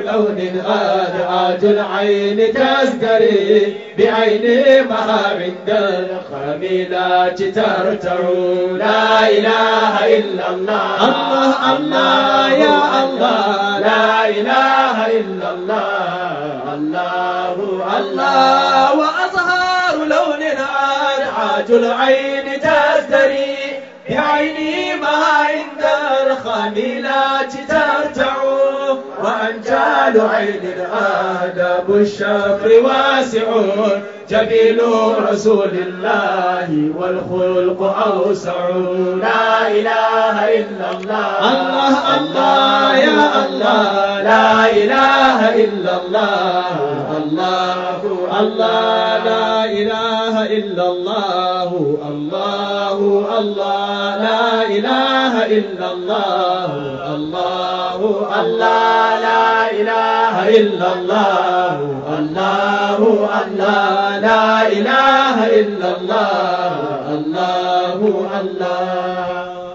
لون أدعاج العين تزدري بعين ما عند الخميلات ترتع لا إله إلا الله الله الله يا الله لا إله إلا الله الله الله وأظهار لون أدعاج العين تزدري بعيني ما عند الخميلات ترتع وأنجال عين آداب الشفر واسع جبين رسول الله والخلق أوسع لا إله إلا الله الله الله يا الله لا إله إلا الله الله الله لا إله إلا الله الله الله لا إله إلا الله الله الله لا إله إلا الله الله الله لا إله إلا الله الله الله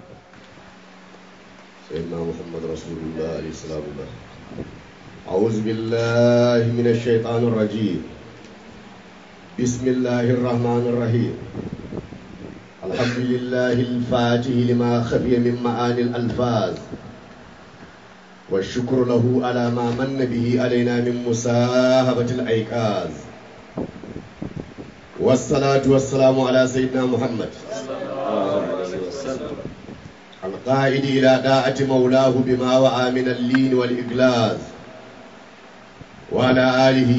سيدنا محمد رسول الله عليه الصلاة والسلام. أعوذ بالله من الشيطان الرجيم. بسم الله الرحمن الرحيم. الحمد لله الفاتح لما خفي من معاني الألفاظ، والشكر له على ما من به علينا من مساهبة الأيقاظ، والصلاة والسلام على سيدنا محمد القائد إلى داعة مولاه بما وعى من اللين والإجلاز، وعلى آله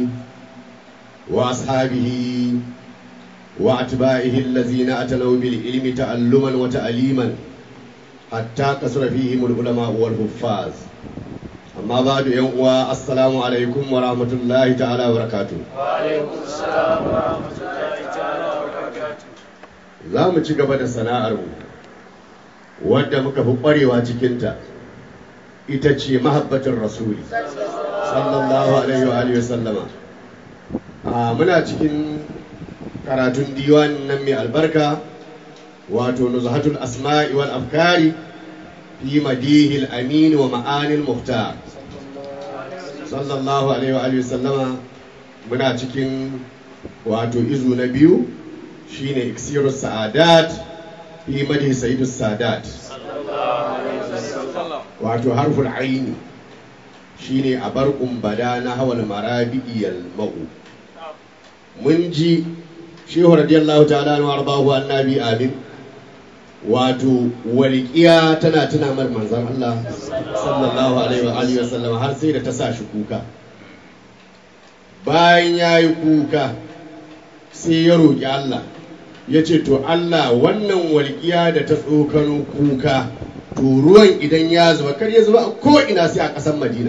وأصحابه وأتباعه الذين أتنوا بالعلم تعلما وتعليما حتى كثر فيهم العلماء والحفاظ. أما بعد السلام عليكم ورحمة الله تعالى وبركاته. وعليكم السلام ورحمة الله تعالى وبركاته. za mu ci gaba da sana'armu wadda muka fi ƙwarewa cikinta, ita ce mahabbatin rasuli sallallahu alaihi wa sallama. Muna cikin karatun diwanin nan mai albarka, wato nuzhatul asma'i wal afkari fi madihil amin wa ma'anil muhtar sallallahu alaihi wa sallama. Muna cikin wato izu na biyu, shine iksirus sa'adat fi madhi sayyidus sadat, wato harful aini shine abarqum bada na hawal marabi'iyal ma'u. mun ji shehu radiyallahu ta'ala anhu arbahu annabi amin, wato walƙiya tana tuna mar manzon Allah sallallahu alaihi wa sallam, har sai da ta sa shi kuka. Bayan yayi kuka sai ya roƙi Allah, ya ce to Allah, wannan walƙiya da ta tsokano kuka, to ruwan idan ya zuba kar ya zuba ko ina sai a ƙasar Madina.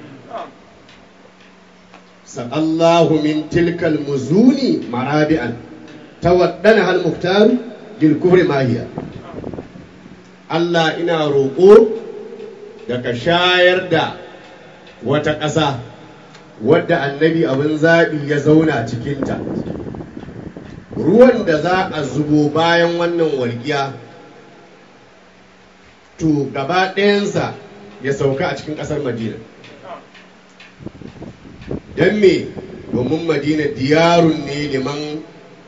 Sa'allahu min tilkal muzuni marabi'an tawaddana hal muhtar bil kufri mahiya. Allah, ina roƙo da ka shayar da wata ƙasa wadda annabi abin zaɓi ya zauna cikinta, ruwan da za a zubo bayan wannan walƙiya to gaba ɗayansa ya sauka a cikin ƙasar Madina. Don me? Domin Madina diyarun ne liman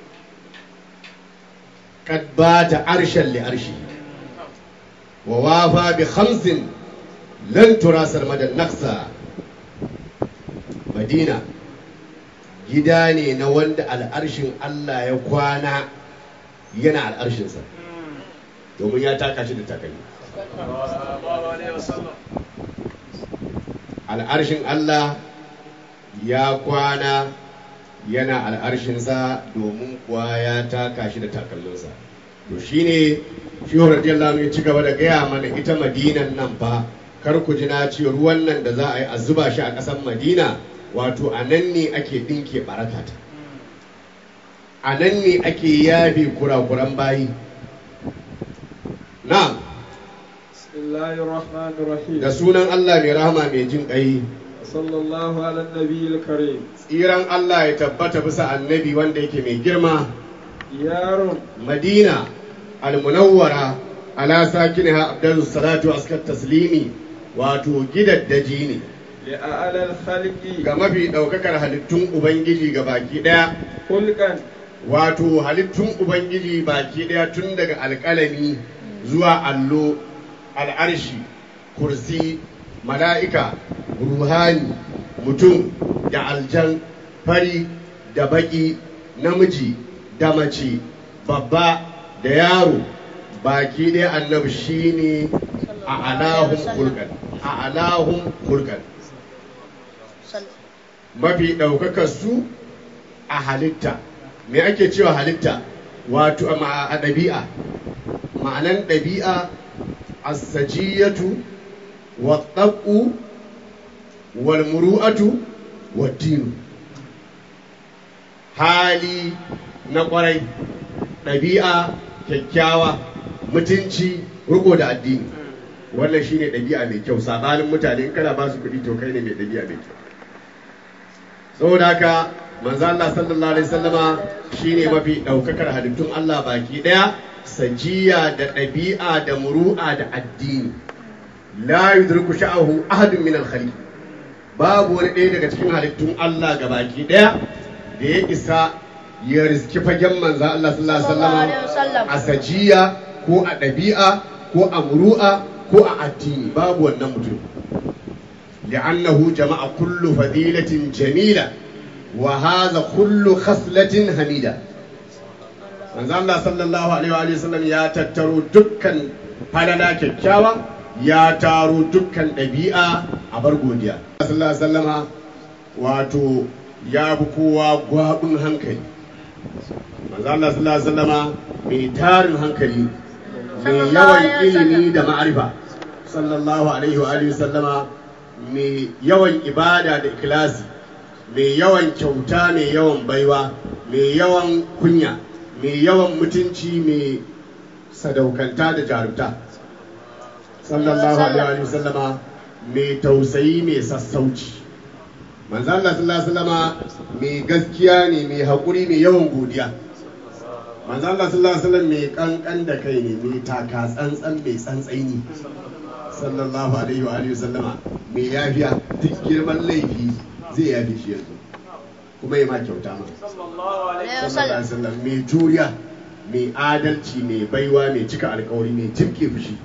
kad bata arshan li arshi wa wafa bi khamsin lan turasar madan naqsa. Madina gida ne na wanda al'arshin Allah ya kwana yana al'arshinsa, domin ya taka shi da takalmi. Al'arshin Allah ya kwana yana al'arshinsa, domin kuwa ya taka shi da takalminsa. To shine shehu radiyallahu anhu ya ci gaba da gaya mana ita Madinan nan fa, kar ku ji na ce ruwan nan da za a yi a zuba shi a ƙasar Madina, wato a nan ne ake ɗinke barakata, a nan ne ake yafe kurakuran bayi. Na'am. Bismillahirrahmanirrahim. Da sunan Allah mai rahama mai jin ƙai. Sallallahu ala nabiyil karim. Tsiran Allah ya tabbata bisa annabi wanda yake mai girma. Yaron Madina al-munawwara ala sakiniha abdalus salatu askar taslimi, wato gidaddaji ne لأعلى الخلق ga mafi ɗaukakar halittun Ubangiji ga baki ɗaya, خلقا wato halittun Ubangiji baki ɗaya tun daga alƙalami zuwa allo, al'arshi, kursi, mala'ika, ruhani, mutum da aljan, fari da baƙi, namiji da mace, babba da yaro, baki ɗaya annabi shine a alahun hulkan, a alahun hulkan. Mafi ɗaukakar su a halitta. Me ake cewa halitta? Wato a ɗabi'a. Ma'anan ɗabi'a as-sajiyatu wat-tab'u wal-muru'atu wad-dinu. Hali na ƙwarai, ɗabi'a kyakkyawa, mutunci, riko da addini. Wannan shine ɗabi'a mai kyau. Sabanin mutane in kana ba su kuɗi to kai ne mai ɗabi'a mai kyau. Saboda haka manzo Allah sallallahu alaihi wasallama shine mafi daukakar halittun Allah baki daya, sajiya da ɗabi'a da muru'a da addini. La yudriku sha'ahu ahadun min al-khaliq. Babu wani ɗaya daga cikin halittun Allah ga baki daya da ya isa ya riski fagen manzo Allah sallallahu alaihi wasallama a sajiya ko a ɗabi'a ko a muru'a ko a addini. Babu wannan mutum. لأنه جمع كل فضيلة جميلة وهذا كل خصلة حميدة. manzo Allah sallallahu alaihi wa sallam ya tattaro dukkan falala kyakkyawa, ya taro dukkan ɗabi'a a bar godiya. Sallallahu alaihi wasallama wato ya bi kowa gwabin hankali. Manzo Allah sallallahu alaihi wasallama mai tarin hankali, mai yawan ilimi da ma'arifa. Sallallahu alaihi wa sallama mai yawan ibada da ikilasi, mai yawan kyauta, mai yawan baiwa, mai yawan kunya, mai yawan mutunci, mai sadaukanta da jarumta. Sallallahu alaihi wa sallama mai tausayi, mai sassauci. Manzo Allah sallallahu alaihi wasallama mai gaskiya ne, mai haƙuri, mai yawan godiya. Manzo Allah sallallahu alaihi wasallam mai kankan da kai ne, mai taka tsantsan, mai tsantsaini. Sallallahu alaihi wa sallama mai yafiya, duk girman laifi zai yafi shi yanzu kuma ya ma kyauta ma. Sallallahu alaihi wasallam mai juriya, mai adalci, mai baiwa, mai cika alkawari, mai jibke fushi.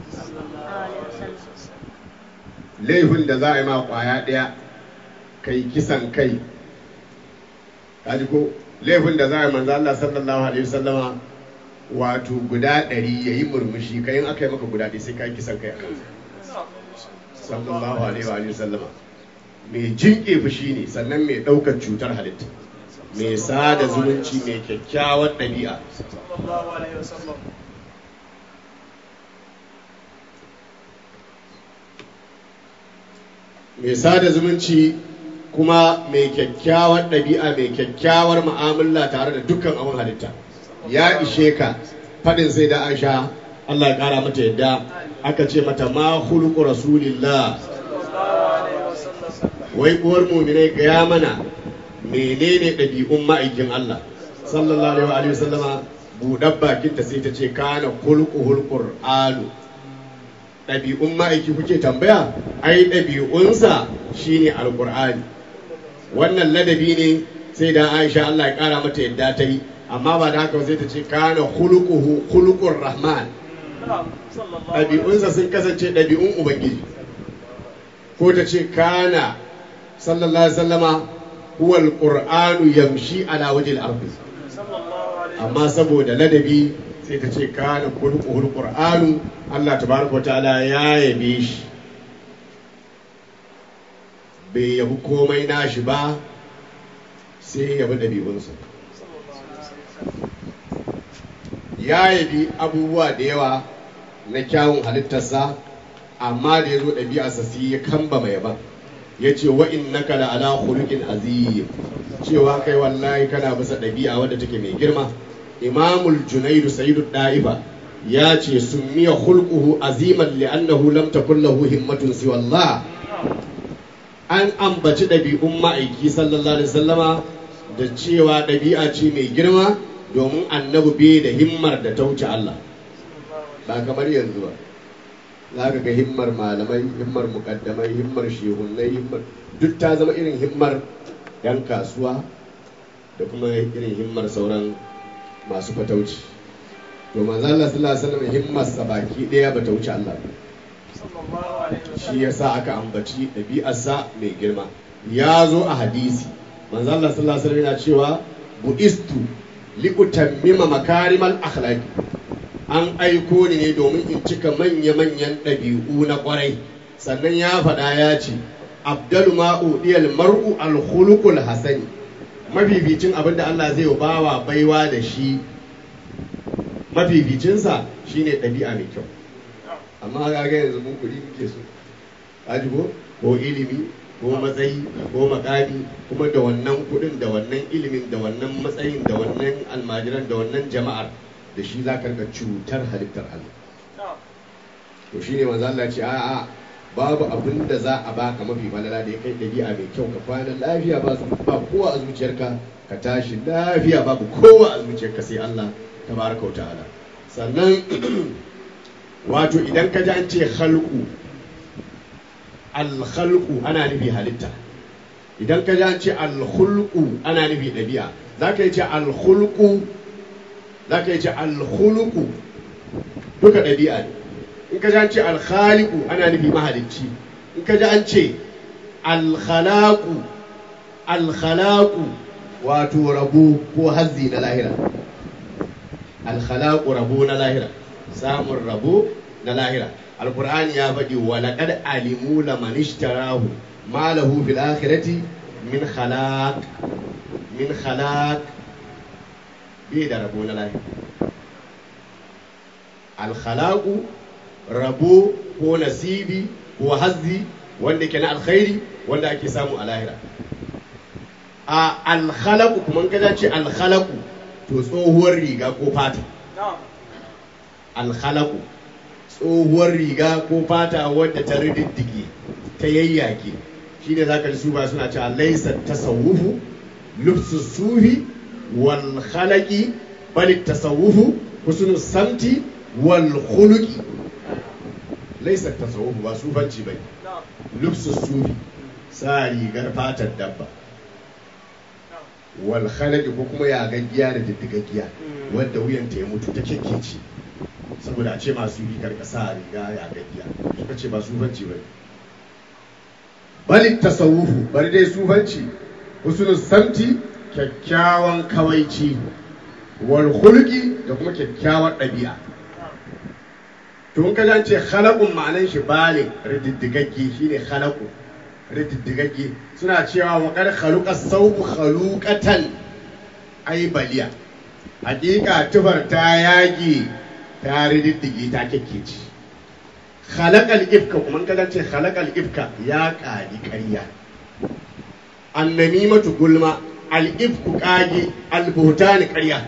Laifin da za a yi ma kwaya ɗaya kai kisan kai, kaji ko laifin da za a yi manzo Allah sallallahu alaihi wasallama wato guda 100 yayi murmushi, kai in aka yi maka guda ɗaya sai kai kisan kai a kansa. Sallallahu alaihi wa sallama mai jinƙe fushi ne, sannan mai ɗaukar cutar halitta, mai sada zumunci, mai kyakkyawar ɗabi'a. Mai sada zumunci kuma mai kyakkyawar ɗabi'a, mai kyakkyawar mu'amala tare da dukkan abin halitta. Ya ishe ka faɗin sai da Aisha, Allah ya ƙara mata yadda, aka ce mata ma khuluqu rasulillah. Wai uwar mu'minai gaya mana menene ɗabi'un ma'aikin Allah sallallahu alaihi wa sallama. Buɗar bakinta sai ta ce kana khuluquhul qur'anu. Ɗabi'un ma'aiki kuke tambaya? Ai ɗabi'unsa shine alqur'ani. Wannan ladabi ne sai da Aisha, Allah ya ƙara mata yadda ta yi, amma ba da haka sai ta ce kana khuluqur rahman. Ɗabi'unsa sun kasance ɗabi'un Ubangiji, ko ta ce kana sallallahu alaihi wasallama huwal qur'anu yamshi ala wajhil ardi, amma saboda ladabi sai ta ce kana khuluquhul qur'anu. Allah tabaraka wa ta'ala ya yabe shi, bai yabi komai nashi ba sai yabi ɗabi'unsa. Ya yabi abubuwa da yawa na kyawun halittarsa, amma da ya zo ɗabi'arsa sai ya kamba mai yaban, ya ce wa innaka la ala khuluqin azim, cewa kai wallahi kana bisa ɗabi'a wadda take mai girma. Imamul Junaidu Sayyidu Da'ifa ya ce summiya khulquhu aziman li'annahu lam takun lahu himmatun siwa Allah. An ambaci ɗabi'un ma'aiki sallallahu alaihi wasallama da cewa ɗabi'a ce mai girma, domin annabi bai da himmar da ta wuce Allah, ba kamar yanzu ba. za ka ga himmar malamai, himmar mukaddamai, himmar shehunai, himmar duk ta zama irin himmar 'yan kasuwa da kuma irin himmar sauran masu fatauci. To manzo Allah sallallahu alaihi wasallam himmarsa baki daya bata wuce Allah ba. Shi yasa aka ambaci ɗabi'arsa mai girma. Ya zo a hadisi manzo Allah sallallahu alaihi wasallam yana cewa bu'istu li utammima makarimal akhlaqi, an aiko ni ne domin in cika manya-manyan ɗabi'u na ƙwarai. Sannan ya faɗa ya ce abdalu ma udiyal mar'u al-khuluqul hasani, mafificin abinda Allah zai bawa baiwa da shi, mafificinsa shine ɗabi'a mai kyau. Amma ga yanzu mun kuɗi muke so, ajibo ko ilimi ko matsayi ko makami, kuma da wannan kuɗin da wannan ilimin da wannan matsayin da wannan almajiran da wannan jama'ar da shi za ka rika cutar halittar Allah. To shine manzo Allah ce a'a babu abin da za a baka mafi falala da ya kai ɗabi'a mai kyau, ka kwana lafiya ba kowa a zuciyarka, ka tashi lafiya babu kowa a zuciyarka sai Allah tabaraka wa ta'ala. Sannan wato idan ka ji an ce khalqu, al-khalqu ana nufi halitta. Idan ka ji an ce al-khulqu ana nufi ɗabi'a. Zaka yi ce al-khulqu, zaka yi ce al-khuluqu, duka ɗabi'a ne. In ka ji an ce al-khaliqu ana nufi mahalicci. In ka ji an ce al-khalaqu, al-khalaqu wato rabo ko hazzi na lahira. Al-khalaqu rabo na lahira, samun rabo na lahira. Al-Qur'ani ya faɗi wa laqad alimu laman ishtarahu ma lahu fil akhirati min khalaq, min khalaq, bai da rabo na lahira. Al-khalaqu rabo ko nasibi ko hazzi wanda ke na alkhairi wanda ake samu a lahira. A al-khalaqu kuma ka ce al-khalaqu to tsohuwar riga ko fata. Al-khalaqu tsohuwar riga ko fata wadda ta rididdige ta yayyake, shine zaka ji su ba suna cewa laysa tasawufu lubsu sufi wal khalaqi bal tasawufu husnu samti wal khuluqi. Laysa tasawufu ba sufanci bane, lubsu sufi sa rigar fatar dabba, wal khalaqi ko kuma ya gaggiya da diddigaggiya wadda wuyanta ya mutu ta kekkece, saboda a ce masu yi karka sa riga ya gaggiya, suka ce ba sufanci bane. Bali tasawufu, bari dai sufanci husnul samti, kyakkyawan kawaici, wal khuluqi da kuma kyakkyawar ɗabi'a. To in ka ce khalaqun ma'anan shi bale rididdigagge, shine khalaqu rididdigagge. Suna cewa wa qad khaluqa sawbu khaluqatan ay baliya, hakika tufar ta yage ta rididdige ta kekkece. Khalaqal ifka kuma in ce khalaqal ifka ya ƙari ƙarya. Annamimatu gulma, al-ifku ƙage, al-buhtani ƙarya.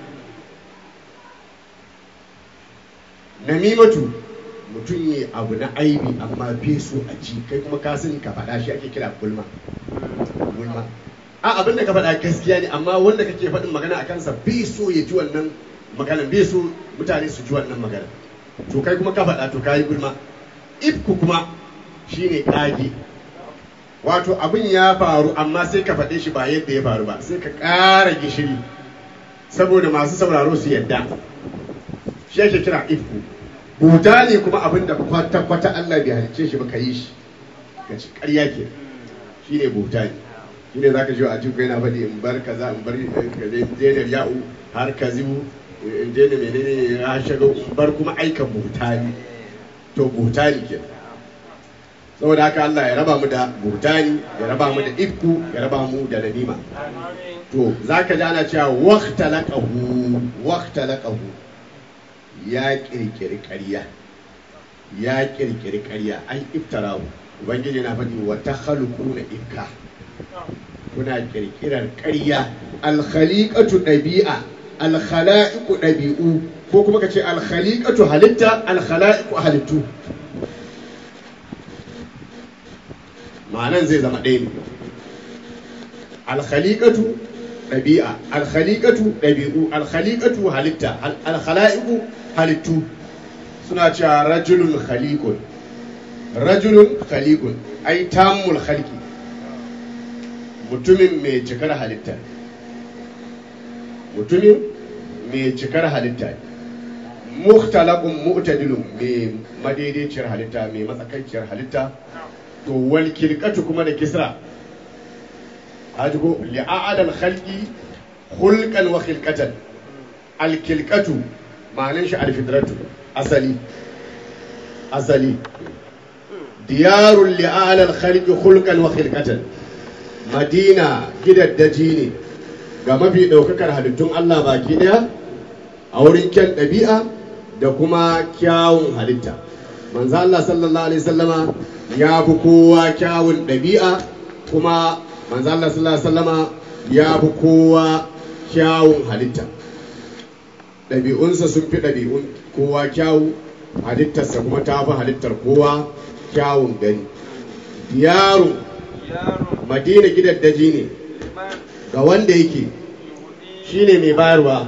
Namimatu mutum yi abu na aibi amma bai so a ji, kai kuma ka sani ka faɗa, shi ake kira gulma. Gulma a abin da ka faɗa gaskiya ne, amma wanda kake faɗin magana a kansa bai so ya ji wannan maganan, bai so mutane su ji wannan magana, to kai kuma ka faɗa to kayi gulma. Ifku kuma shine ƙage, wato abin ya faru amma sai ka faɗe shi ba yadda ya faru ba, sai ka ƙara gishiri saboda masu sauraro su yadda, shi ake kira ifku. Buhtani kuma abin da kwata-kwata Allah bai halicce shi ba ka yi shi, ka ci ƙarya ke, shi ne buhtani. Shi ne za ka ji a cikin yana faɗi in bar kaza, in bar jenar ya'u har ka zibu, in jenar menene ya shaga, in bar kuma aikan buhtani. To buhtani ke. Saboda haka Allah ya raba mu da buhtani, ya raba mu da ifku, ya raba mu da namima. To za ka ji ana cewa waqtalaqahu, ya kirkiri ƙarya, ya kirkiri ƙarya, an iftarahu. Ubangiji na faɗi wa takhaluquna ifka, kuna kirkirar ƙarya. Al-khaliqatu ɗabi'a, al-khala'iqu ɗabi'u, ko kuma ka ce al-khaliqatu halitta, al-khala'iqu halittu. Ma'anan zai zama ɗaya ne. Al-khaliqatu ɗabi'a, al-khaliqatu ɗabi'u, al-khaliqatu halitta, al-khala'iqu halittu. suna cewa rajulun khaliqun, rajulun khaliqun ai tammul khalqi, mutumin mai cikar halitta, mutumin mai cikar halitta, mukhtalaqun mu'tadilun mai madaidaiciyar halitta, mai matsakaiciyar halitta. To wal kilqatu kuma da kisra ajigo li'a'adal khalqi khulqan wa khilqatan. Al kilqatu ma'anin shi al fitratu, asali asali. Diyarul li'a'adal khalqi khulqan wa khilqatan, madina gidaddaji ne ga mafi daukakar halittun Allah baki daya a wurin kyan ɗabi'a da kuma kyawun halitta. Manzo Allah sallallahu alaihi wasallama ya fi kowa kyawun ɗabi'a, kuma manzo Allah sallallahu alaihi wasallama ya fi kowa kyawun halitta. Ɗabi'unsa sun fi ɗabi'un kowa kyawu, halittarsa kuma ta fi halittar kowa kyawun gani. Diyarun madina gidaddaji ne ga wanda yake shine mai bayarwa.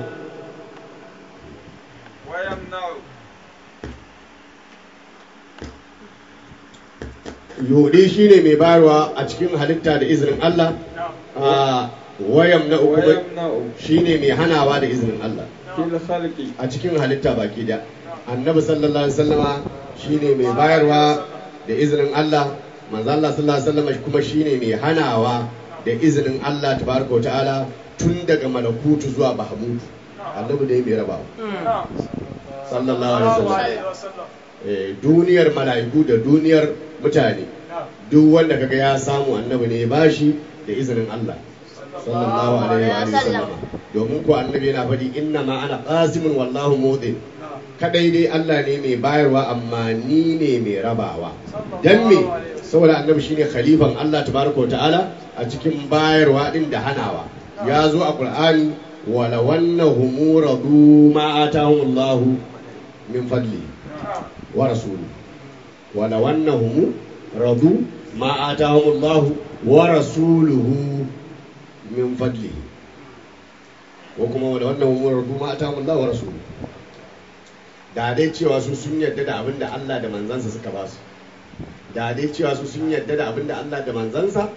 Yudi shine mai bayarwa a cikin halitta da izinin Allah. Wayam na uku shine mai hanawa da izinin Allah a cikin halitta baki da. Annabi sallallahu alaihi wasallama shine mai bayarwa da izinin Allah, manzo Allah sallallahu alaihi wasallama kuma shine mai hanawa da izinin Allah tabaraka wa ta'ala, tun daga malakutu zuwa bahamutu. Annabi dai mai rabawa sallallahu alaihi wasallam. Duniyar mala'iku da duniyar mutane, duk wanda kaga ya samu annabi ne ya bashi da izinin Allah sallallahu alaihi wa sallam. Domin ko annabi yana faɗi inna ma ana qasimun wallahu mudin, kadai dai Allah ne mai bayarwa amma ni ne mai rabawa. Dan me? Saboda annabi shine khalifan Allah tabaraka wa ta'ala a cikin bayarwa din da hanawa. Ya zo a Qur'ani wala wannahum radu ma atahumullahu min fadli wa rasuluhu, wala wannahum radu ma atahumullahu wa rasuluhu min fadlihi, ko kuma wala wannahum radu ma atahumullahu wa rasuluhu. Da dai cewa su sun yarda da abin da Allah da manzansa suka ba su, da dai cewa su sun yarda da abin da Allah da manzansa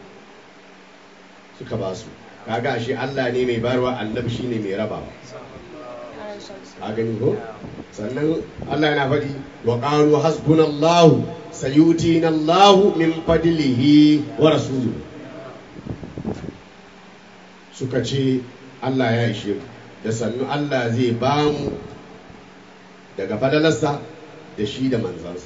suka ba su. Kaga shi Allah ne mai barwa, annabi shine mai rabawa. A gani ko? Sannan Allah yana faɗi wa qalu hasbunallahu sayutina Allahu min fadlihi wa rasuluhu. Suka ce Allah ya ishe mu, da sannu Allah zai ba mu daga fadalarsa da shi da manzansa.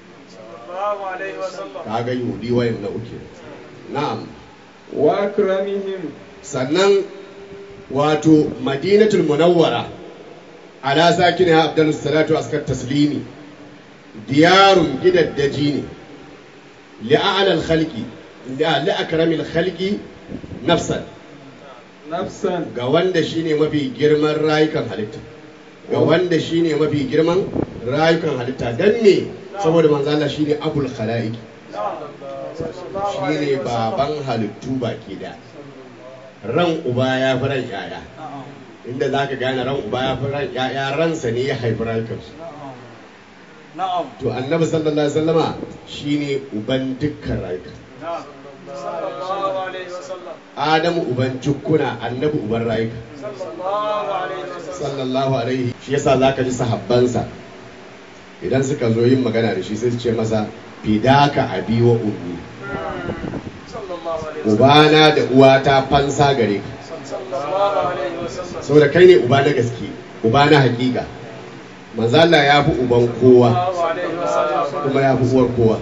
Kaga yudi wayan na uke. Na'am. Wa akramihim. Sannan wato Madinatul Munawwara ala sakiniha afdalus salatu askar taslimi, diyarun gidaddaji ne li'a'lal khalqi li'akramil khalqi nafsan, ga wanda shine mafi girman rayukan halitta, ga wanda shine mafi girman rayukan halitta. Dan me? Saboda manzo Allah shine abul khalaiq, shine baban halittu baki da. Ran uba ya fi ran yaya, inda za ka gane ran uba ya fi ran yaya, ransa ne ya haifi rayukansu. To annabi sallallahu alaihi wasallama shine uban dukkan rayuka. Adamu uban jukkuna, annabi uban rayuka sallallahu alaihi. Shi yasa zaka ji sahabbansa idan suka zo yin magana da shi sai su ce masa fidaka abi wa ummi, ubana da uwata fansa gare ka, saboda kai ne uba na gaske, uba na hakika. Manzo Allah ya fi uban kowa kuma ya fi uwar kowa.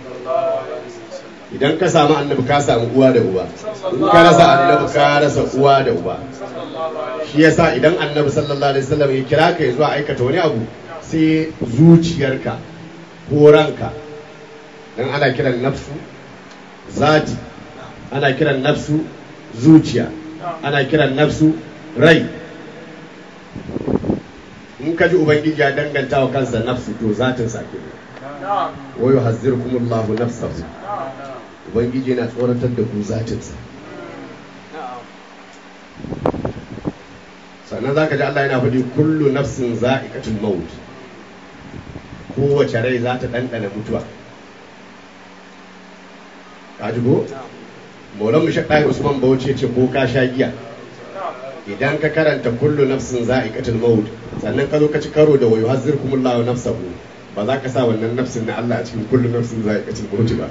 Idan ka samu annabi ka samu uwa da uba, in ka rasa annabi ka rasa uwa da uba. Shi yasa idan annabi sallallahu alaihi wasallam ya kira ka zuwa aikata wani abu, sai zuciyarka ko ranka, dan ana kiran nafsu zati, ana kiran nafsu zuciya, ana kiran nafsu rai. In ka ji ubangiji ya danganta wa kansa nafsu, to zatin sa ke. Wa yuhazzirukumullahu nafsahu, ubangiji yana tsoratar da ku zatinsa. Sannan za ka ji Allah yana faɗi kullu nafsin za'iqatul maut, kowace rai za ta ɗanɗana mutuwa. Ka ji ko? Maulan Mushaɗɗai Usman Bauchi ce ko ka sha giya idan ka karanta kullu nafsin za'iqatul maut sannan ka zo ka ci karo da wayu hazirkumullahu nafsahu ba za ka sa wannan nafsin na Allah a cikin kullu nafsin za'iqatul maut ba.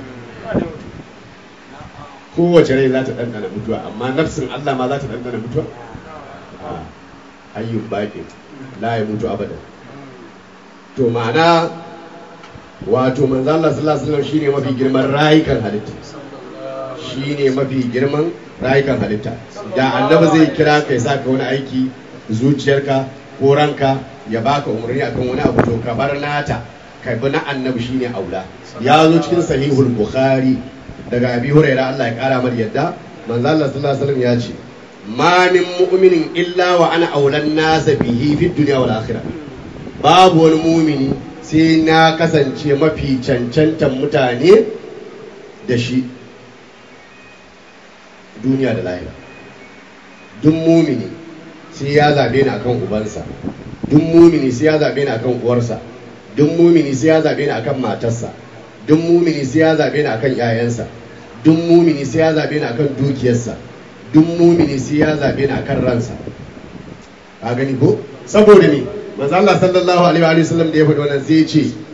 Kowace rai za ta ɗanɗana mutuwa amma nafsin Allah ma za ta ɗanɗana mutuwa? Hayyun baƙi la ya mutu abada. To ma'ana wato manzo Allah sallallahu alaihi wasallam shine mafi girman rayukan halitta, shine mafi girman rayukan halitta. Da annabi zai kira kai sa ka wani aiki zuciyarka ko ranka ya baka umarni akan wani abu to ka bar nata ka bi na annabi shine aula. Ya zo cikin sahihul bukhari daga abi hurairah Allah ya kara mar yadda manzo Allah sallallahu alaihi wasallam ya ce ma min mu'minin illa wa ana aulan nas bihi fid dunya wal akhirah. Babu wani mumini sai na kasance mafi cancantan mutane da shi duniya da lahira. Duk mumini sai ya zabe ni akan ubansa, duk mumini sai ya zabe ni akan uwarsa, duk mumini sai ya zabe ni akan matarsa, duk mumini sai ya zabe ni akan 'ya'yansa, duk mumini sai ya zabe ni akan dukiyarsa, duk mumini sai ya zabe ni akan ransa. Ka gani ko? Saboda me manzo Allah sallallahu alaihi wa sallam da ya faɗi wannan sai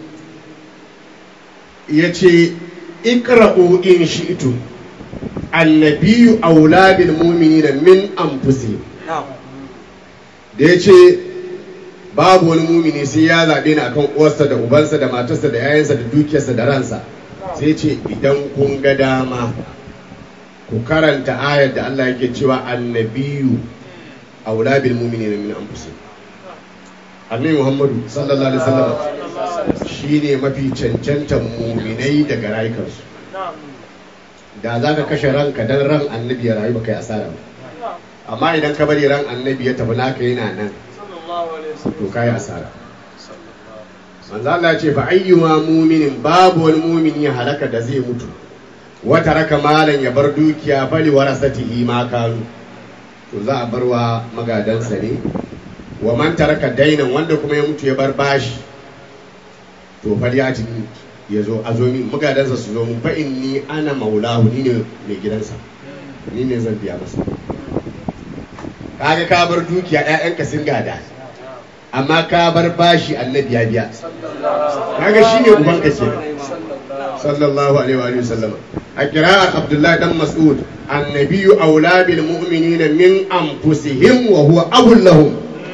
ya ce iqra'u in shi'tum annabiyyu aula bil mu'minina min anfusihim. Da ya ce babu wani mumini sai ya zaɓe ni akan uwarsa da ubansa da matarsa da yayansa da dukiyarsa da ransa, sai ce idan kun ga dama ku karanta ayar da Allah yake cewa annabiyyu aula bil mu'minina min anfusihim. Annabi Muhammadu sallallahu alaihi wasallam shine mafi cancantan mu'minai daga rayukansu. Da za ka kashe ranka dan ran annabi ya rayu baka yi asara ba, amma idan ka bari ran annabi ya tafi naka yana nan to ka yi asara. Manzo Allah ya ce fa ayyuma mu'minin, babu wani mu'mini ya halaka da zai mutu wata raka malan ya bar dukiya bali warasatihi ma kanu, to za a bar wa magadansa ne. Wa man taraka dainan, wanda kuma ya mutu ya bar bashi to fal ya ci ya zo a zo min magadansa su zo mun fa inni ana maulahu, ni ne mai gidansa, ni ne zan biya masa. Kaga ka bar dukiya ƴaƴanka sun gada amma ka bar bashi annabi ya biya, kaga shine ubanka ke sallallahu alaihi wa sallam. A qira'at Abdullah dan Mas'ud annabiyyu aula bil mu'minina min anfusihim wa huwa abul lahum.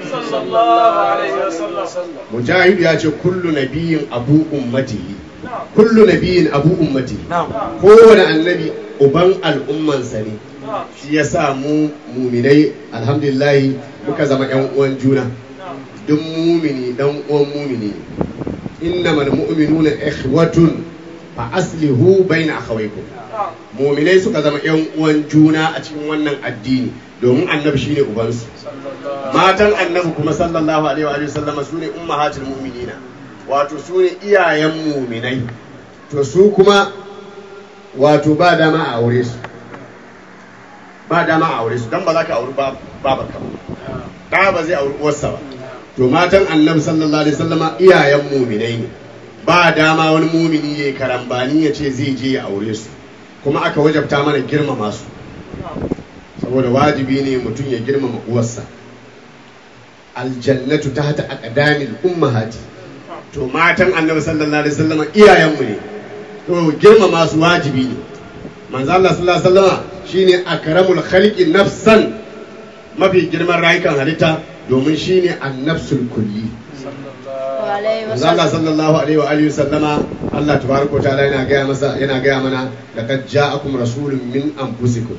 Mujahid ya ce kullu nabiyyin abu ummatihi, kullu nabiyyin abu ummatihi, kowane annabi uban al'ummansa ne. Shi ya sa mu muminai alhamdulillah muka zama yan uwan juna. Duk mumini dan uwan mumini. Innamal mu'minuna ikhwatun fa aslihu baina akhawaykum. Muminai suka zama yan uwan juna a cikin wannan addini domin annabi shine ubansu. Matan annabi kuma sallallahu alaihi wa sallama sune ummahatul mu'minina, wato sune iyayen muminai. To su kuma wato ba dama a aure su, ba dama a aure su dan ba za ka auri babanka ba, ba zai auri uwarsa ba. To matan annabi sallallahu alaihi wasallama iyayen muminai ne, ba dama wani mumini ya karambani ya ce zai je ya aure su, kuma aka wajabta mana girmama su saboda wajibi ne mutum ya girmama uwarsa. Aljannatu tahta aqdamil ummahati, to matan annabi sallallahu alaihi wasallama iyayen mu ne, to girmama su wajibi ne. Manzo Allah sallallahu alaihi wasallama shine akramul khalqi nafsan, mafi girman rayukan halitta domin shine annafsul kulli. Manzo Allah sallallahu alaihi wa alihi wasallama Allah tabaraka ta'ala yana gaya mana laqad ja'akum rasulun min anfusikum.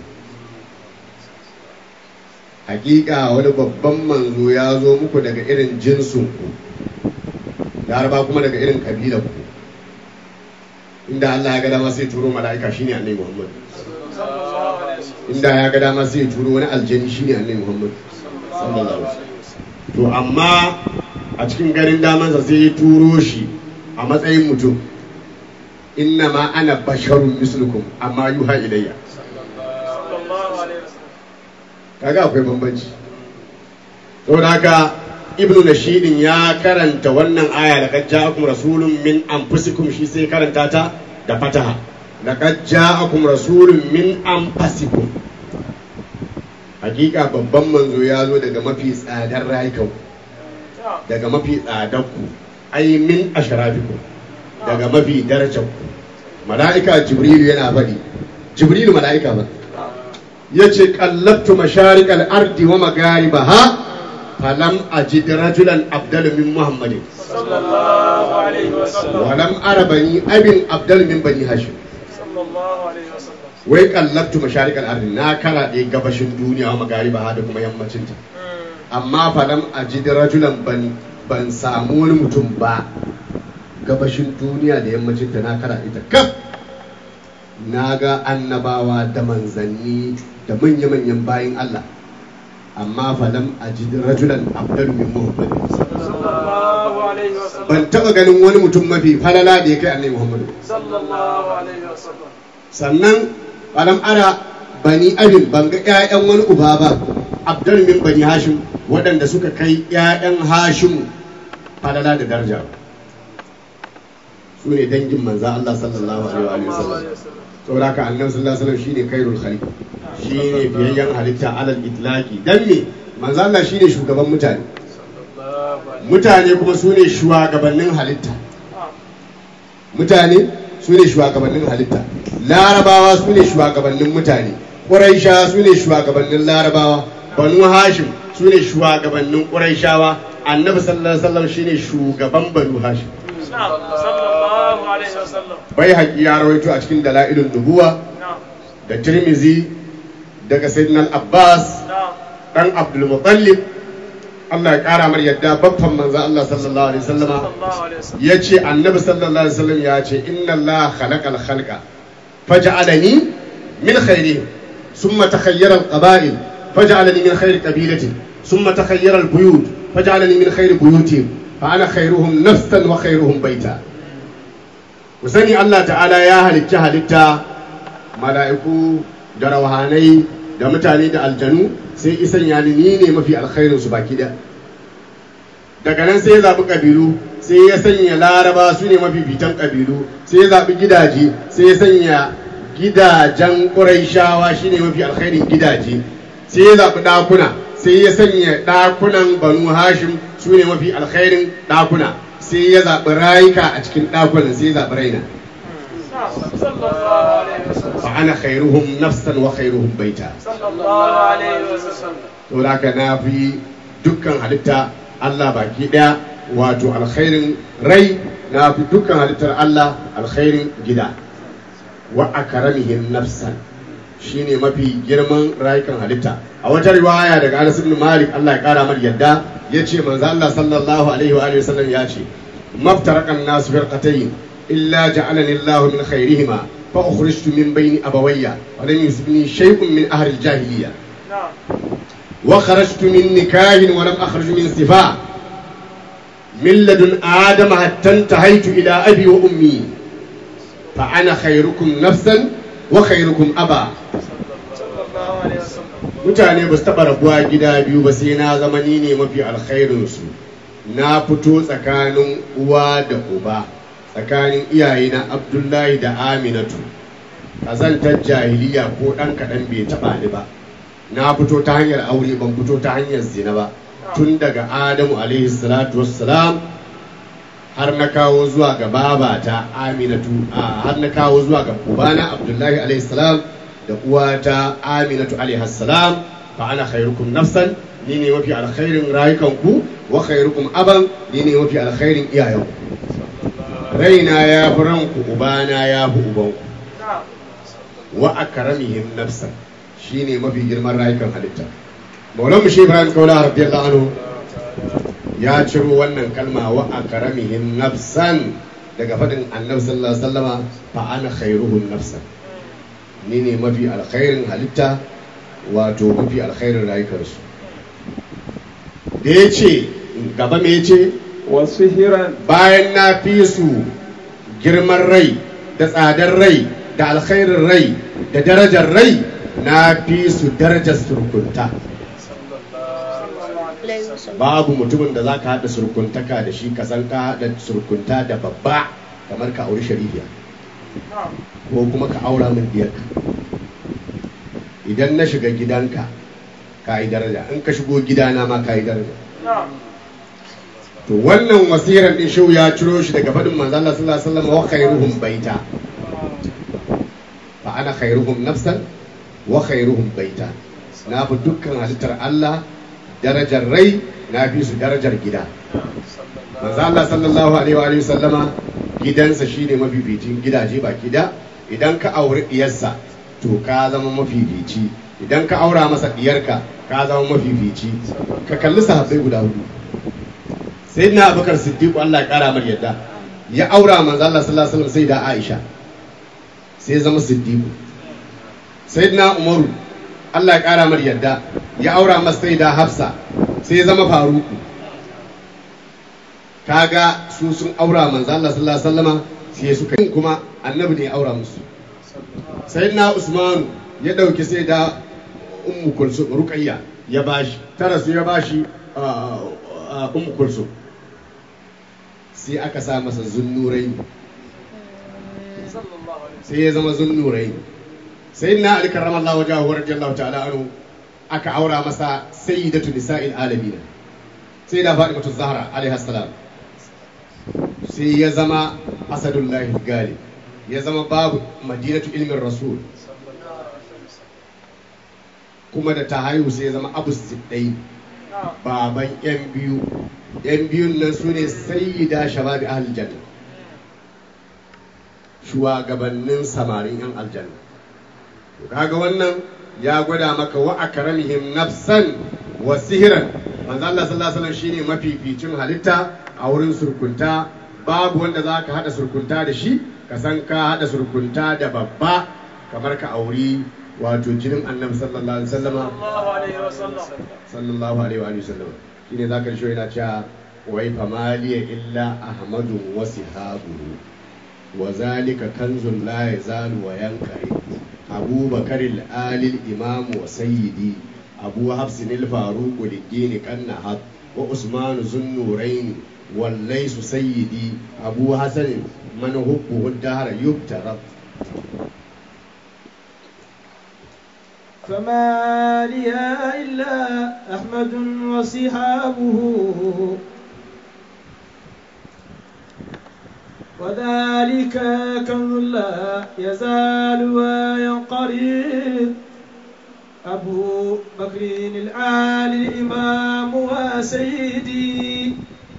Hakika wani babban manzo ya zo muku daga irin jinsin ku, Laraba kuma daga irin kabilar ku. Inda Allah ya ga dama sai turo mala'ika shine Annabi Muhammad. Inda ya ga dama sai turo wani aljani shine Annabi Muhammad sallallahu alaihi wasallam. To amma a cikin garin damansa sai ya turo shi a matsayin mutum. Inna ma ana basharun mislukum amma yuha ilayya. Kaga akwai bambanci. Saboda haka ibnu nashidin ya karanta wannan aya laqad ja'akum rasulun min anfusikum shi sai karanta ta da fataha laqad ja'akum rasulun min anfusikum hakika babban manzo ya zo daga mafi tsadar rayukan daga mafi tsadar ku ai min ashrafikum daga mafi darajar ku mala'ika jibril yana faɗi jibril mala'ika ba yace qallabtu masharikal ardi wa magharibaha falam ajid rajulan abdal min muhammadin sallallahu alaihi wasallam wa lam ara bani abin abdal min bani hashim sallallahu alaihi wasallam wai qallabtu masharikal ardi na karaɗe gabashin duniya wa magharibaha da kuma yammacin ta amma falam ajid rajulan ban samu wani mutum ba gabashin duniya da yammacin ta na karaɗe ta kaf na ga annabawa da manzanni da manya-manyan bayin Allah amma falam ajid rajulan abdal min muhammad sallallahu alaihi wasallam ban taba ganin wani mutum mafi falala da ya kai annabi muhammad sallallahu alaihi wasallam sannan falam ara bani abin ban ga ƴaƴan wani uba ba abdal min bani hashim waɗanda suka kai ƴaƴan hashim falala da daraja su ne dangin manzo Allah sallallahu alaihi wasallam saboda haka annabi sallallahu alaihi wasallam shine khairul khaliq shine biyayyan halitta alal itlaqi dan me manzo Allah shine shugaban mutane mutane kuma su ne shugabannin halitta mutane su ne shugabannin halitta larabawa su ne shugabannin mutane quraisha su ne shugabannin larabawa banu hashim su ne shugabannin quraishawa annabi sallallahu alaihi wasallam shine shugaban banu hashim sallallahu alaihi wasallam bai haƙi ya rawaito a cikin dala'ilun nubuwa da tirmizi daga sayyidina abbas dan abdul muttalib Allah ya kara mar yadda babban manzo Allah sallallahu alaihi wasallama yace annabi sallallahu alaihi wasallam ya ce inna Allah khalaqal khalqa faj'alani min khairihim thumma takhayyara al-qaba'il faj'alani min khairi qabilatin thumma takhayyara al-buyut faj'alani min khairi buyutihim fa ana khairuhum nafsan wa khairuhum baita ku sani Allah ta'ala ya halicci halitta mala'iku da rauhanai da mutane da aljanu sai isan yani ni ne mafi alkhairin su baki da daga nan sai ya zaɓi ƙabilu sai ya sanya laraba su ne mafi fitan ƙabilu sai ya zaɓi gidaje sai ya sanya gidajen ƙuraishawa shi ne mafi alkhairin gidaje sai ya zaɓi ɗakuna sai ya sanya ɗakunan banu hashim su ne mafi alkhairin ɗakuna sai ya zaɓi rayuka a cikin ɗakunan sai ya zaɓi raina fa ana khairuhum nafsan wa khairuhum baita sallallahu alaihi wasallam to haka na fi dukkan halitta Allah baki daya wato alkhairin rai na fi dukkan halittar Allah alkhairin gida wa akramihim nafsan shine mafi girman rayukan halitta a wata riwaya daga Anas ibn Malik Allah ya kara mar yadda yace manzo Allah sallallahu alaihi wa alihi wasallam yace maftarakan nasu firqatayn illa ja'alani Allah min khairihima fa ukhrijtu min bayni abawayya wa lam yusibni shay'un min ahli al-jahiliyya wa kharajtu min nikahin wa lam akhruj min sifa min ladun adam hatta intahaytu ila abi wa ummi fa ana khairukum nafsan wa khairukum aba mutane ba su taɓa rabuwa gida biyu ba sai na zama ni ne mafi alkhairinsu na fito tsakanin uwa da uba tsakanin iyayena abdullahi da aminatu ƙazantar jahiliya ko ɗan kaɗan bai taɓa ni ba na fito ta hanyar aure ban fito ta hanyar zina ba tun daga adamu alaihi salatu wassalam har na kawo zuwa ga babata aminatu har na kawo zuwa ga ubana abdullahi alaihi salam da uwata aminatu alaihi salam fa ana khairukum nafsan ni ne mafi alkhairin rayukanku wa khairukum aban ni ne mafi alkhairin iyayenku raina ya fi ranku ubana ya fi ubanku wa akramihim nafsan shine mafi girman rayukan halitta maulan mu shi Ibrahim Kaula radiyallahu anhu ya ciro wannan kalma wa akramihim nafsan daga fadin annabi sallallahu alaihi wasallama fa ana khairuhum nafsan ni ne mafi alkhairin halitta wato mafi alkhairin rayukansu da ya ce gaba me ya ce wasu hiran bayan na fi su girman rai da tsadar rai da alkhairin rai da darajar rai na fi su darajar surkunta babu mutumin da za ka haɗa surkuntaka da shi ka san ka haɗa surkunta da babba kamar ka auri sharifiya ko kuma ka aura min diyarka. Idan na shiga gidanka ka yi daraja, in ka shigo gidana ma ka yi daraja. To wannan wasirar din shehu ya ciro shi daga faɗin manzo Allah sallallahu alaihi wasallam, wa khairuhum baita, fa ana khairuhum nafsan wa khairuhum baita. Na fi dukkan halittar Allah darajar rai, na fi su darajar gida. Manzo Allah sallallahu alaihi wa sallama gidansa shine mafificin gidaje baki da. Idan ka auri diyarsa to ka zama mafifici, idan ka aura masa diyarka ka zama mafifici. Ka kalli sahabbai guda hudu. Sayyidina Abubakar Siddiq Allah ya kara mar yadda, ya aura manzo Allah sallallahu alaihi wasallam sayyida Aisha, sai zama Siddiq. Sayyidina Umaru Allah ya kara mar yadda, ya aura masa sayyida Hafsa, sai zama Faruku. Kaga su sun aura manzo Allah sallallahu alaihi wasallama, sai suka yi kuma annabi ne ya aura musu. Sayyidina Usman ya dauki sayyida Ummu Kulsum Ruqayya ya bashi, tara su ya bashi Ummu Kulsum. Sai aka sa masa Zunnurain, sai ya zama Zunnurain. Sayyidina Ali karramallahu wajhahu radiyallahu ta'ala anhu aka aura masa sayyidatu nisa'il alamin, sayyida Fatimatu Zahra alaiha salam. Sai ya zama Asadullahi Galib, ya zama babu madinatu ilmin rasul. Kuma da ta haihu sai ya zama Abu Siddai, baban yan biyu. Yan biyun nan su ne sayyida shababi ahlul janna, shugabannin samarin yan aljanna. Kaga wannan ya gwada maka wa akramihim nafsan wa sihran. Manzo Allah sallallahu alaihi wasallam shine mafificin halitta a wurin surkunta. Babu wanda za ka haɗa surkunta da shi, ka san ka haɗa surkunta da babba kamar ka auri wato jinin annabi sallallahu alaihi wasallama. Sallallahu alaihi wa sallam. Shine za ka risho yana cewa wai famaliya illa ahmadun wa sihabuhu wa zalika kanzun la yazalu wa yankari. Abubakar al-alil imam wa sayyidi, Abu Hafsin al-Faruq lid-din kannahab, wa Usman zunnurain والليس سيدي أبو حسن من حبه الدهر يبترب. فما لي إلا أحمد وصحابه وذلك كنز لا يزال وينقرض. أبو بكر العالي الإمام وسيدي،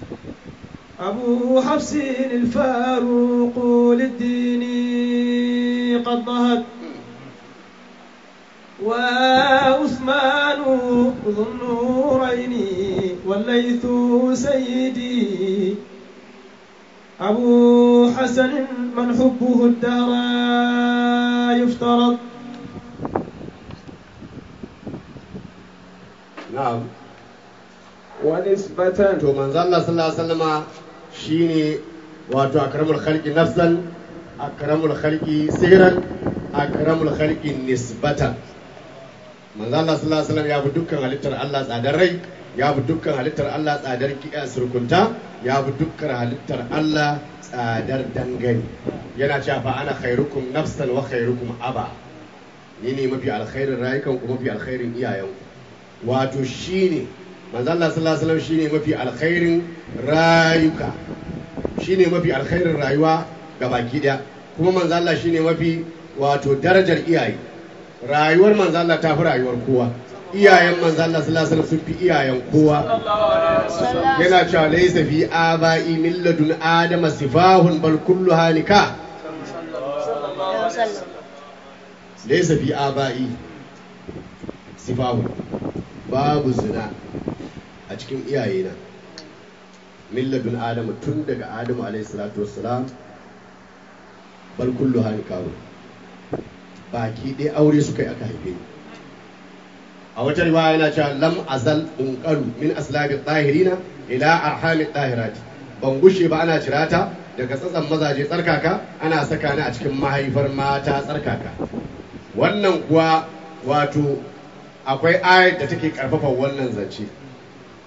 أبو حفص الفاروق للدين قد نهض، وعثمان ذو النورين والليث سيدي، أبو حسن من حبه الدهر يفترض. نعم. ونسبة to manzo Allah sallallahu alaihi wasallama shine wato akramul khalqi nafsan, akramul khalqi sirran, akramul khalqi nisbatan. Manzo Allah sallallahu alaihi wasallam ya bi dukkan halittar Allah tsadar rai, ya bi dukkan halittar Allah tsadar surkunta, ya bi dukkan halittar Allah tsadar dangane. Yana cewa fa ana khairukum nafsan wa khairukum aba, ni ne mafi alkhairin rayukan ku, mafi alkhairin iyayen ku. Wato shine manzo Allah sallallahu alaihi wasallam shine mafi alkhairin rayuka, shine mafi alkhairin rayuwa ga baki daya. Kuma manzo Allah shine mafi wato darajar iyaye. Rayuwar manzo Allah ta fi rayuwar kowa. Iyayen manzo Allah sallallahu alaihi wasallam sun fi iyayen kowa. Yana cewa laysa fi aba'i min ladun adama sifahun bal kullu halika. Laysa fi aba'i sifahun, babu zina a cikin iyayena min ladun adama, tun daga Adamu alaihi salatu wassalam, bal kullu halika, baki ɗaya aure suka yi aka haife ni. A wata riwaya yana cewa lam azal unqalu min aslabi tahirina ila arhami tahirati, ban gushe ba ana cirata daga tsatsan mazaje tsarkaka, ana saka ni a cikin mahaifar mata tsarkaka. Wannan kuwa wato akwai ayat da take karfafa wannan zance.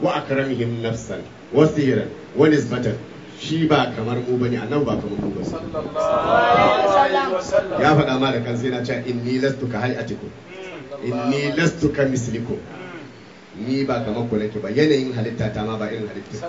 wa akramihim nafsan wa sihran wa nisbatan shi ba kamar mu bane annabi ba kamar mu bane ya faɗa ma da kansa yana cewa inni lastu ka hayatikum inni lastu ka mislikum ni ba kamar ku nake ba yanayin halitta ta ma ba irin halitta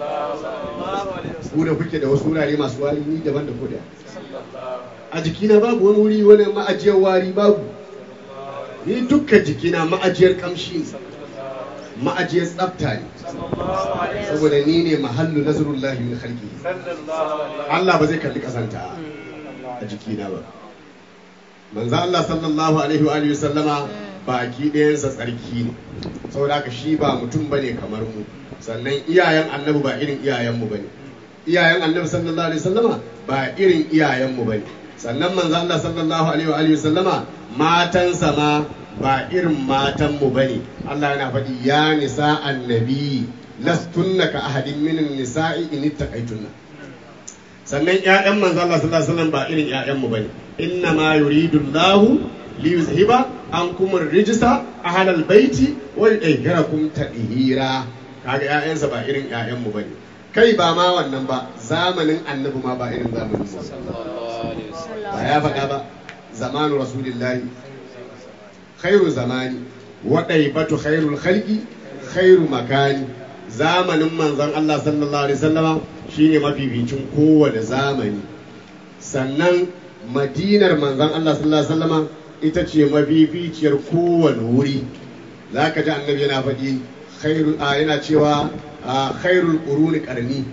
ku da kuke da wasu wurare masu wari ni daban da ku da a jikina babu wani wuri wani ma'ajiyar wari babu ni dukkan jikina ma'ajiyar kamshi ne ma'ajiyar tsafta ne saboda ni ne mahallu nazrullahi min khalqi Allah ba zai kalli kasanta a jikina ba manzo Allah sallallahu alaihi wa alihi sallama baki ɗayansa tsarki ne saboda haka shi ba mutum bane kamar mu sannan iyayen annabi ba irin iyayen mu bane iyayen annabi sallallahu alaihi sallama ba irin iyayen mu bane sannan manzo Allah sallallahu alaihi wa alihi sallama matansa ma ba irin matan mu bane Allah yana faɗi ya nisa annabi lastunna ka ahadin min nisa'i in ittaqaytunna sannan ƴaƴan manzo Allah sallallahu alaihi wasallam ba irin ƴaƴan mu bane inna ma yuridu Allahu li yuzhiba ankum ar-rijsa ahlal baiti wa yudhhirakum tadhira kaga ƴaƴansa ba irin ƴaƴan mu bane kai ba ma wannan ba zamanin annabi ma ba irin zamanin mu ba ya faɗa ba zamanu rasulillahi khairu zamani wa daibatu khairul khalqi khairu makani zamanin manzon Allah sallallahu alaihi wasallama shine mafificin kowane zamani sannan madinar manzon Allah sallallahu alaihi wasallama ita ce mafificiyar kowane wuri zaka ji annabi yana faɗi khairu yana cewa khairul quruni qarni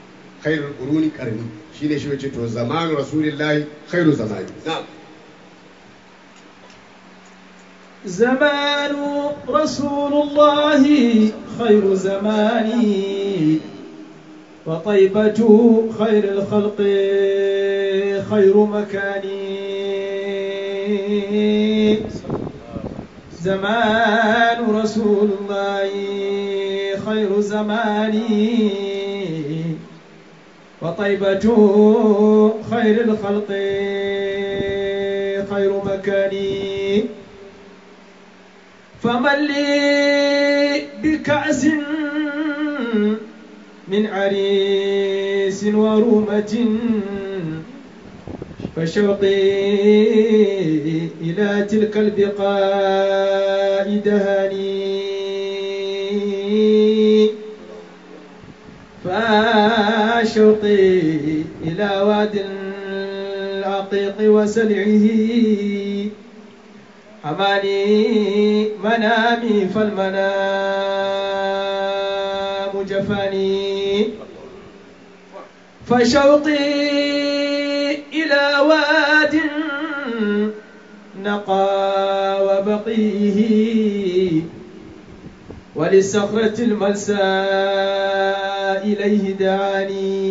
shine shi wace to zamanu rasulillahi khairu zamani na'am زمان رسول الله خير زماني وطيبة خير الخلق خير مكاني زمان رسول الله خير زماني وطيبة خير الخلق خير مكاني فمن لي بكأس من عريس ورومة فشوقي إلى تلك البقاء دهاني فشوقي إلى واد العقيق وسلعه حماني منامي فالمنام جفاني فشوقي إلى واد نقى وبقيه وللصخرة الملسى إليه دعاني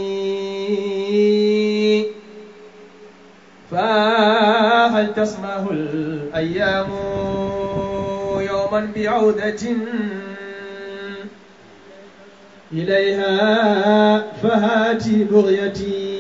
فهل تسمح الأيام يوما بعودة إليها فهاتي بغيتي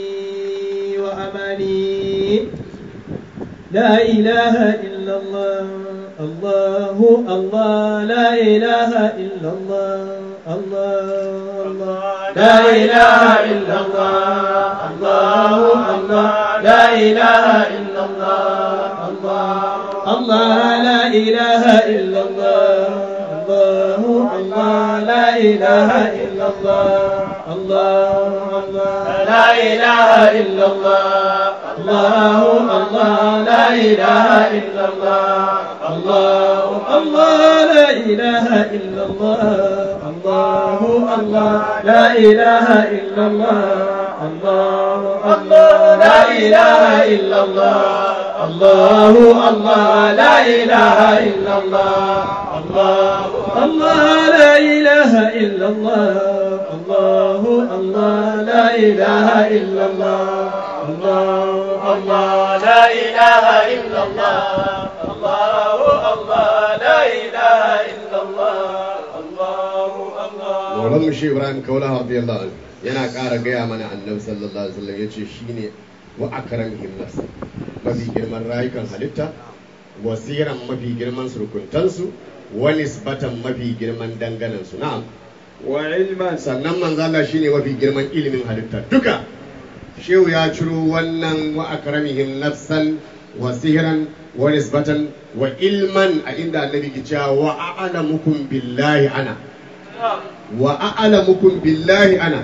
وأماني لا إله إلا الله الله الله لا إله إلا الله الله الله لا إله إلا الله الله الله لا إله إلا الله الله الله لا إله إلا الله الله الله لا إله إلا الله الله الله لا إله إلا الله الله الله لا إله إلا الله الله الله لا إله إلا الله الله الله لا إله إلا الله الله الله لا إله إلا الله الله الله لا إله إلا الله الله الله لا إله إلا الله الله الله لا إله إلا الله الله الله لا إله إلا الله الله الله لا إله إلا الله الله الله Maulan Shi Ibrahim Kaula radiyallahu anhu yana ƙara gaya mana annabi sallallahu alaihi wasallam yace shine wa akramihim nas mafi girman rayukan halitta wasiran mafi girman surkuntansu wa nisbatan mafi girman danganan su na'am وعلما sannan manzo Allah shine mafi girman ilimin halitta duka shehu ya ciro wannan wa akramihim nafsan wa sihran wa nisbatan wa ilman a inda annabi ke cewa wa a'lamukum billahi ana wa a'lamukum billahi ana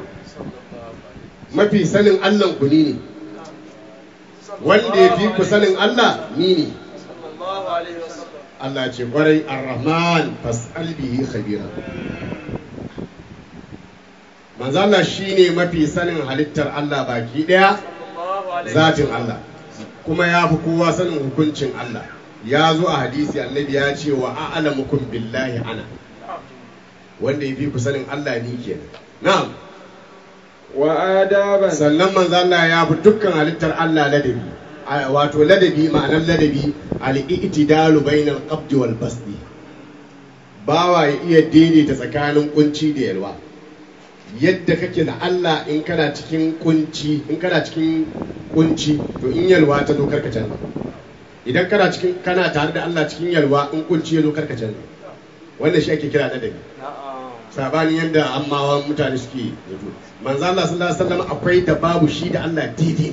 mafi sanin Allah ku ni ne wanda ya fi ku sanin Allah ni ne Allah ce kwarai ar-rahman fas'al bihi khabira manzo Allah shine mafi sanin halittar Allah baki daya zatin Allah kuma ya fi kowa sanin hukuncin Allah ya zo a hadisi annabi ya ce wa a'lamukum billahi ana wanda ya fi ku sanin Allah ni kenan na'am وآدابا sannan manzo Allah ya fi dukkan halittar Allah ladabi wato ladabi ma'anar ladabi al-i'tidalu bainal qabdi wal basdi bawa ya iya daidaita tsakanin kunci da yalwa yadda kake da Allah in kana cikin kunci to in yalwa ta zo karka canza idan kana tare da Allah cikin yalwa in kunci ya zo karka canza wannan shi ake kira ladabi sabanin yadda ammawan mutane suke zato manzo Allah sallallahu alaihi wasallam akwai da babu shi da Allah daidai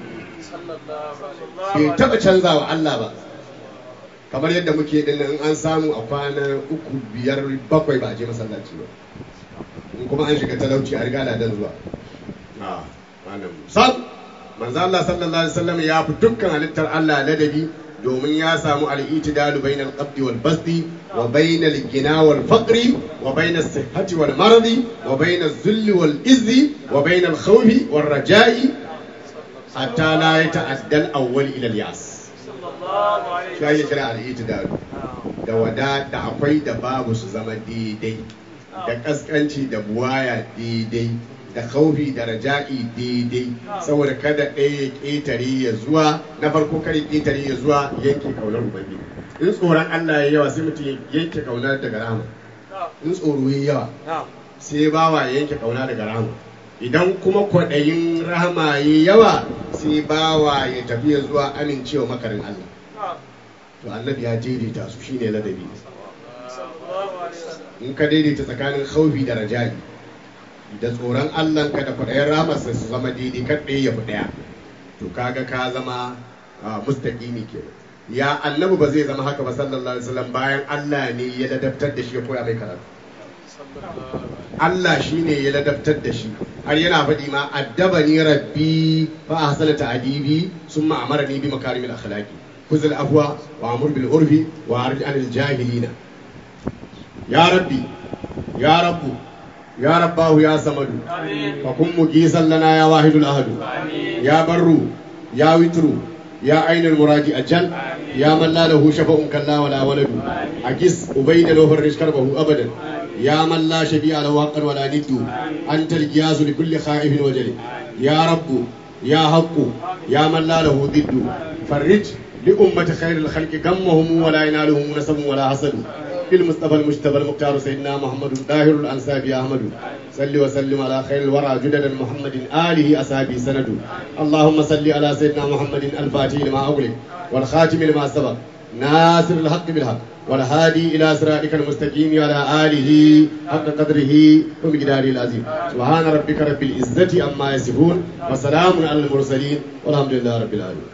ne bai taba canzawa Allah ba kamar yadda muke dinnan an samu a kwana 3, 5, 7 ba a je masallaci ba in kuma an shiga talauci a riga da dan zuwa malam sab manzo Allah sallallahu alaihi wasallam ya fi dukkan halittar Allah ladabi domin ya samu al-itidalu bainal qabdi wal basdi wa bainal gina wal faqri wa bainas sihhati wal maradi wa bainaz zulli wal izzi wa bainal khawfi wal raja'i hatta la yata'adda al-awwal ila al-yas shi ya kira al-itidalu da wada da akwai da babu su zama daidai da kaskanci da buwaya daidai da khaufi da raja'i daidai saboda kada ɗaya ya ƙetare ya zuwa na farko kare ƙetare ya zuwa yanke kaunar ubangiji in tsoron Allah ya yawa sai mutum ya yanke kaunar daga rahama in tsoro ya yawa sai bawa ya yanke kauna daga rahama idan kuma kwaɗayin rahama ya yawa sai bawa ya tafi ya zuwa amincewa makarin Allah to annabi ya daidaita su shine ladabi in ka daidaita tsakanin khaufi da raja'i da tsoron Allah ka da kwaɗayin ramarsa su zama daidai kan ɗaya ya fi ɗaya to kaga ka zama mustaƙimi ke ya annabi ba zai zama haka ba sallallahu alaihi wasallam bayan Allah ne ya ladabtar da shi ya koya mai karatu Allah shi ne ya ladabtar da shi har yana faɗi ma addabani rabbi fa ahsana ta'dibi summa amarani bi makarimil akhlaqi khudh al-afwa wa amur bil urfi wa arji anil jahilina ya rabbi ya rabbu يا رباه يا صمد وكن مجيسا لنا يا واحد الأحد يا بر يا وتر يا عين المراجع الجل يا من لا له شفاء كلا ولا ولد أجس أبيد له فرج كربه أبدا يا من لا شبيع له حقا ولا ند أنت الجياز لكل خائف وجل يا رب يا حق يا من لا له ضد فرج لأمة خير الخلق غمهم ولا ينالهم نسب ولا حسد المصطفى المجتبى المختار سيدنا محمد الطاهر الأنسابي أحمد صل وسلم على خير الورى جدد محمد آله أصحابه سند اللهم صل على سيدنا محمد الفاتح لما أغلق والخاتم لما سبق ناصر الحق بالحق والهادي إلى صراطك المستقيم على آله حق قدره ومقداره العظيم سبحان ربك رب العزة عما يصفون وسلام على المرسلين والحمد لله رب العالمين